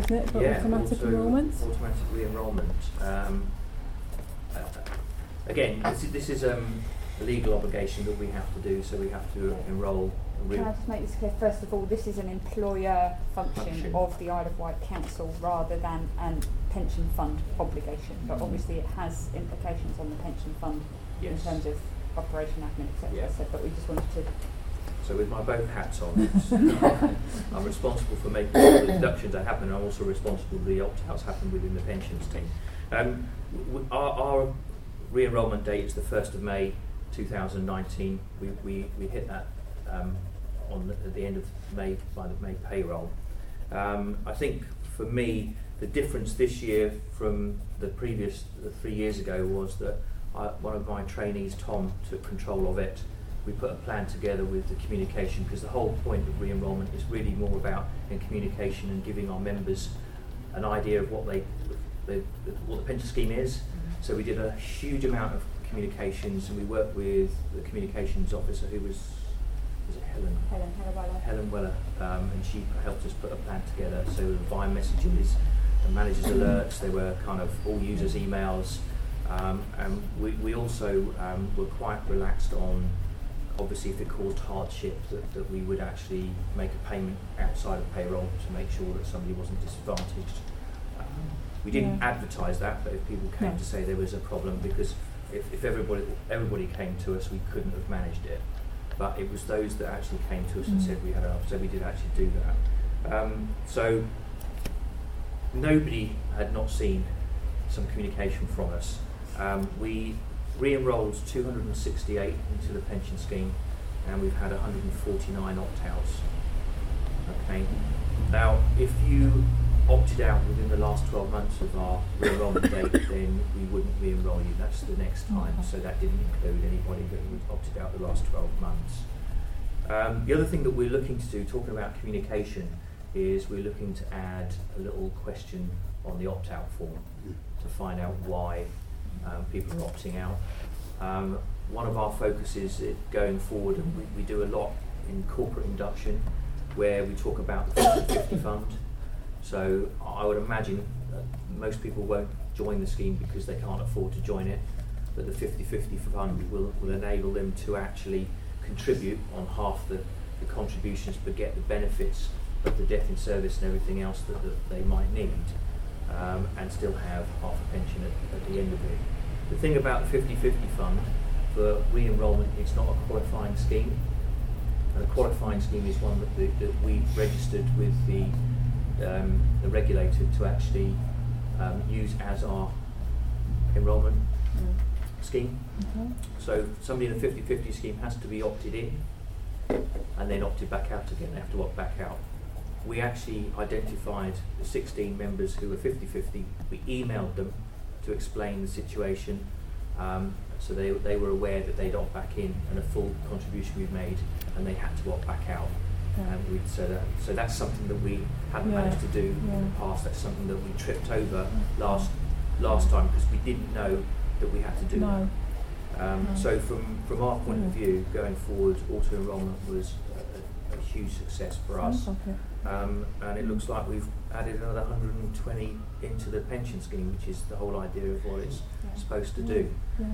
isn't it, for automatic enrolment? Automatic re-enrolment. Again, this is a legal obligation that we have to do, so we have to enrol. Can I just make this clear? First of all, this is an employer function of the Isle of Wight Council rather than a pension fund obligation, but obviously it has implications on the pension fund in terms of operation, admin, etc. Yeah. So, but we just wanted to... So with my both hats on, I'm responsible for making all the deductions that happen, and I'm also responsible for the opt-outs happen within the pensions team. Our re-enrolment date is the 1st of May 2019. We hit that at the end of May by the May payroll. I think for me the difference this year from the previous 3 years ago was that one of my trainees, Tom, took control of it. We put a plan together with the communication, because the whole point of re-enrolment is really more about communication and giving our members an idea of what the pension scheme is. So we did a huge amount of communications, and we worked with the communications officer, who was it Helen Weller, and she helped us put a plan together. So via messages and managers alerts, they were kind of all users' emails, and we also were quite relaxed on, obviously if it caused hardship, that we would actually make a payment outside of payroll to make sure that somebody wasn't disadvantaged. We didn't advertise that, but if people came to say there was a problem, because if everybody came to us, we couldn't have managed it. But it was those that actually came to us and said we had enough, so we did actually do that. So nobody had not seen some communication from us. We re-enrolled 268 into the pension scheme, and we've had 149 opt-outs. Okay. Now, if you opted out within the last 12 months of our re-enrolment date, then we wouldn't re-enroll you. That's the next time. So that didn't include anybody that was opted out the last 12 months. The other thing that we're looking to do, talking about communication, is we're looking to add a little question on the opt-out form to find out why people are opting out. One of our focuses going forward, and we do a lot in corporate induction, where we talk about the 50/50 fund. So I would imagine that most people won't join the scheme because they can't afford to join it, but the 50/50 fund will enable them to actually contribute on half the contributions, but get the benefits of the death in service and everything else that they might need, and still have half a pension at the end of it. The thing about the 50/50 fund, for re-enrolment, it's not a qualifying scheme, and a qualifying scheme is one that we registered with the regulator to actually use as our enrolment scheme. So somebody in a 50/50 scheme has to be opted in and then opted back out again. They have to opt back out. We actually identified the 16 members who were 50/50. We emailed them to explain the situation, so they were aware that they'd opt back in and a full contribution we've made, and they had to opt back out. So that's something that we hadn't managed to do in the past. That's something that we tripped over last time, because we didn't know that we had to do that. So from our point of view, going forward, auto enrolment was a huge success for us, and it looks like we've added another 120 into the pension scheme, which is the whole idea of what it's supposed to do.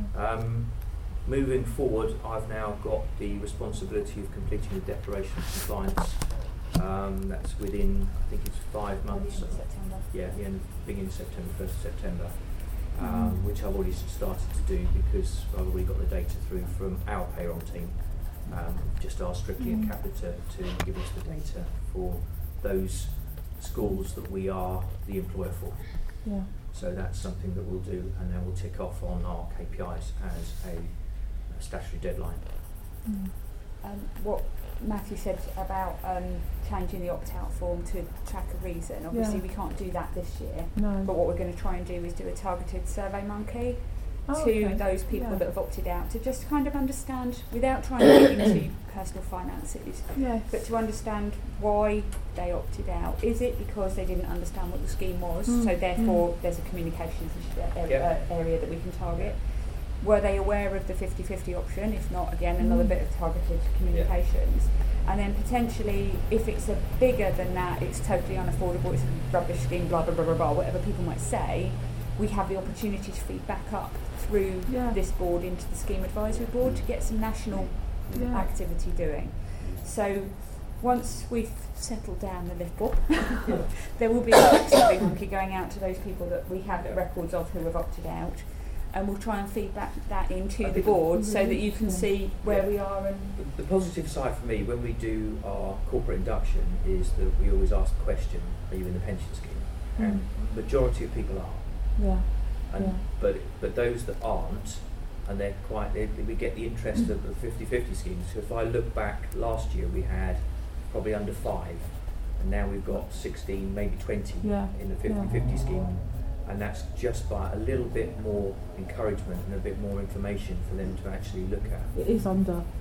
Moving forward, I've now got the responsibility of completing the declaration of compliance. That's within, I think it's 5 months. Beginning September, 1st of September, which I've already started to do because I've already got the data through from our payroll team. Just asked Strictly and Capita to give us the data for those schools that we are the employer for. So that's something that we'll do, and then we'll tick off on our KPIs as a statutory deadline. What Matthew said about changing the opt-out form to track a reason, obviously we can't do that this year, but what we're going to try and do is do a targeted Survey Monkey to those people that have opted out, to just kind of understand, without trying to get into personal finances, but to understand why they opted out. Is it because they didn't understand what the scheme was, so therefore there's a communications area that we can target? were they aware of the 50-50 option? If not, again, another bit of targeted communications. And then potentially, if it's a bigger than that, it's totally unaffordable, it's a rubbish scheme, blah, blah, blah, blah, blah, whatever people might say, we have the opportunity to feed back up through this board into the Scheme Advisory Board to get some national activity doing. So once we've settled down a little, there will be a survey going out to those people that we have records of who have opted out, and we'll try and feed back that into the board so that you can see where we are. And the positive side for me when we do our corporate induction is that we always ask the question, are you in the pension scheme? And the majority of people are. But those that aren't, and we get the interest of the 50-50 schemes. So if I look back last year, we had probably under 5, and now we've got 16, maybe 20 in the 50-50 scheme, and that's just by a little bit more encouragement and a bit more information for them to actually look at. It is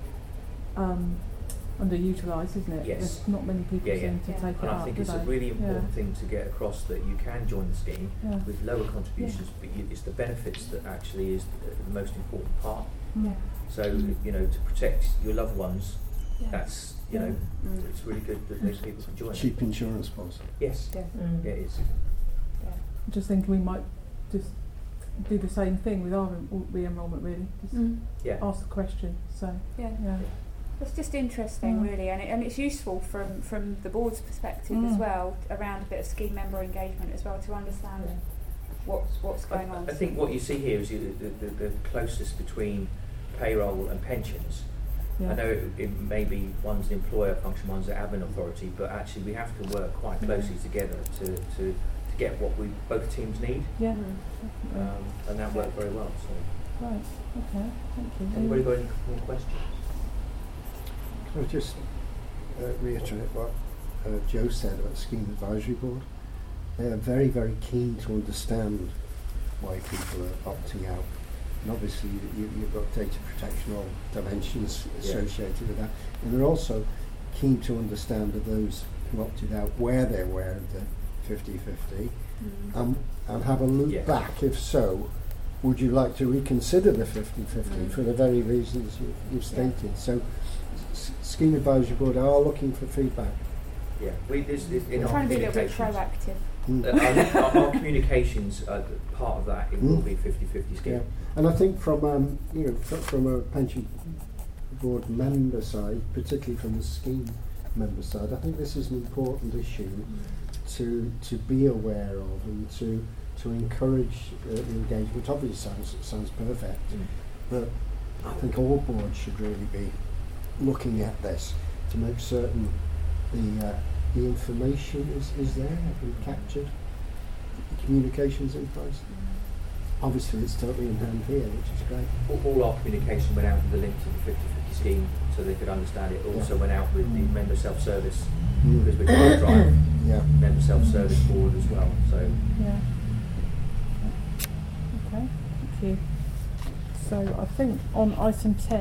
underutilised, isn't it? Yes. There's not many people seem to take it up. And I think it's a really important thing to get across, that you can join the scheme with lower contributions, but it's the benefits that actually is the most important part. So, to protect your loved ones, that's, it's really good that those people can join. Cheap insurance policy. Yes, it is. I'm just thinking we might just do the same thing with our re-enrolment, really. Just ask the question. So, It's just interesting, really, and it's useful from the board's perspective as well, around a bit of scheme member engagement as well, to understand what's going on. I think what you see here is the closest between payroll and pensions. I know it may be one's an employer function, one's an admin authority, but actually we have to work quite closely together to get what both teams need. And that worked very well. So. Right. Okay. Thank you. Anybody got any more questions? Can I just reiterate what Joe said about the Scheme Advisory Board? They are very, very keen to understand why people are opting out. And obviously you've got data protection or dimensions associated with that. And they're also keen to understand of those who opted out where they're aware of the 50-50 and have a look back. If so, would you like to reconsider the 50-50 for the very reasons you've stated? So Scheme Advisory Board are looking for feedback. We're trying to be a little bit proactive. Our communications are part of that. It will be 50-50 scheme. And I think from a pension board member side, particularly from the scheme member side, I think this is an important issue to be aware of and to encourage the engagement. Obviously sounds perfect, but I think all boards should really be looking at this to make certain the information is there and captured, the communications in place. Obviously it's totally in hand here, which is great. All our communication went out with the link to the 50-50 scheme so they could understand it. Also went out with the member self-service, because we're going to drive member self-service forward as well. So okay, thank you. So I think on item 10